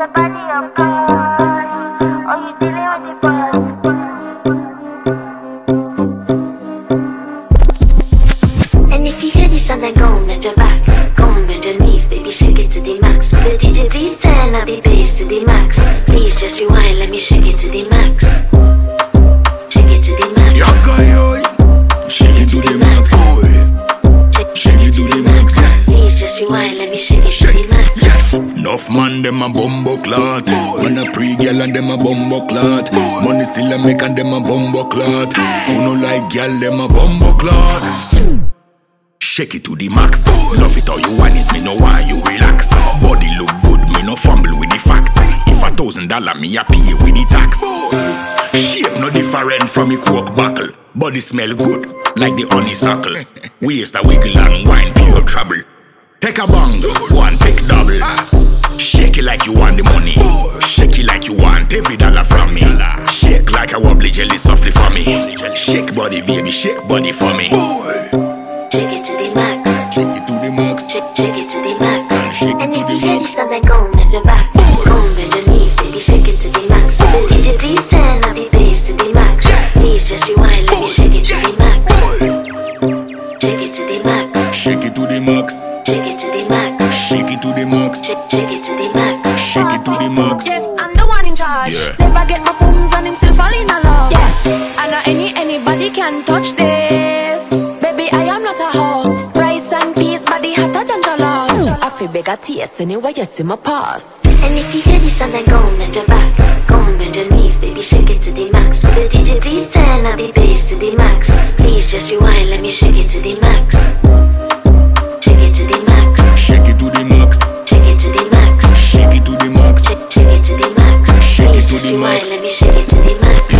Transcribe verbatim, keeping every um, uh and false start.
your body, of course. Oh, you dealing with the boss. And if you hear this sound, then go and bend your back. Go and bend your knees, baby, shake it to the max. Will the D J please turn up the bass to the max? Please just rewind, let me shake it to the max. Shake it to the max. Shake it to the max, boy. Shake it to the max. Please just rewind, let me shake it to the max. Enough man, them a bumbo clot. Man a pre-girl and them a bumbo clot. Money still a make and them a bumbo clot. Who no like girl, them a bumbo clot. Shake it to the max. Love it how you want it, me no want you relax. Body look good, me no fumble with the facts. If a thousand dollar, me a pay with the tax. Shape no different from me coke buckle. Body smell good, like the honeysuckle. Waist a wiggle and wine, pure trouble. Take a bang, one take double. Shake it like you want the money. Shake it like you want every dollar from me. Shake like a wobbly jelly softly for me. Shake body, baby, shake body for me. Shake it to the max. Shake it to the max. Shake, shake it to the max. Shake it And to if the you hear max. this sound, then go and bend your back. Go and bend your knees, baby, shake it to the max. D J please turn up the bass to the max. Please just rewind, let me shake it to the max. Shake it to the max. Shake it to the max. Shake it to the max. Shake it to the max. Shake, shake it to the max. Shake it to the max. Yes, I'm the one in charge. Yeah. Never get my phones and him still falling in love. Yes, and not any anybody can touch this. Baby, I am not a hoe. Rice and peas, body hotter than jollof. I feel big at taste anyway, you see my pass. And if you hear this sound, then go and bend your back. Go and bend your knees, baby, shake it to the max. Will the D J please turn up the bass to the max? Please just rewind, let me shake it to the max. Shake it to the max. Shake it to the max. Shake it to the max. Shake it to the max. Shake, shake it to the max. Shake it Please to just the rewind, max. let me shake it to the max.